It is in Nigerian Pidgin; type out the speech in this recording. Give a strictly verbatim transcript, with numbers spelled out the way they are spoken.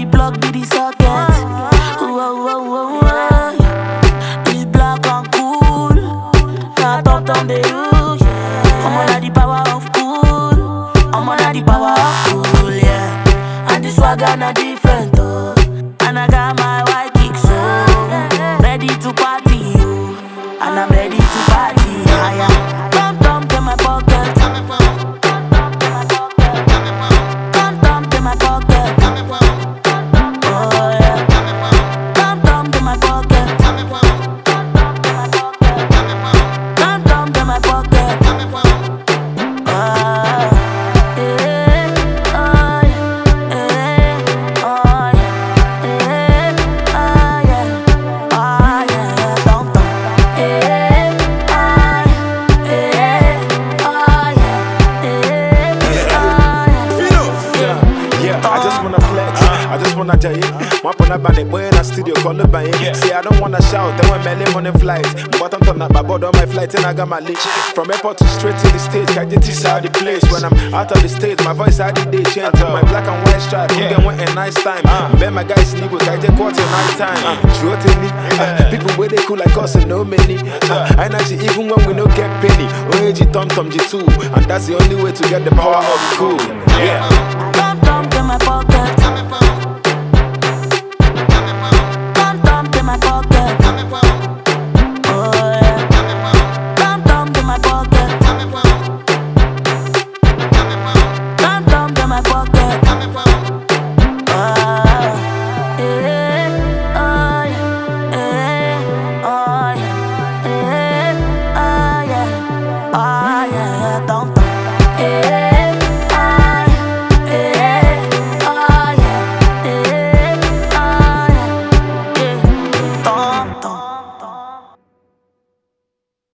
plug be the socket. Whoa, whoa, whoa, whoa. It's black and cool. Now top down the roof. I'm on the power of cool. I'm on the power of cool, yeah. And this swagger not different, oh. And I got my white kicks, so ready to party, oh. And I'm ready to party, higher. Come, come to my pocket. Come, come to my pocket. Oh yeah. Come, come to my pocket. Come, come to my pocket. Ah, eh, oh yeah, eh, oh yeah, eh, oh yeah, oh yeah, don't don't, eh, oh yeah, eh, oh yeah, eh, oh yeah. Yeah, I just wanna flex, I just wanna jay it. One on a band, boy in a studio, call it by it. See, I don't wanna shout, then when my name on the flight. But I'm turning up my board on my flight, and I got my leash. From airport to straight to the stage, I get this out the place. When I'm out of the stage, my voice out the day change. My black and white stripe, you get one a nice time. Ben my guys sleep with, I just quarter night time. True to me, people where they cool like us and no many. I know even when we no get penny. O A G Tom Tom G two, and that's the only way to get the power of cool. Yeah. Come, come to my pocket. Come, come to my pocket. Oh yeah. Come, come to my pocket.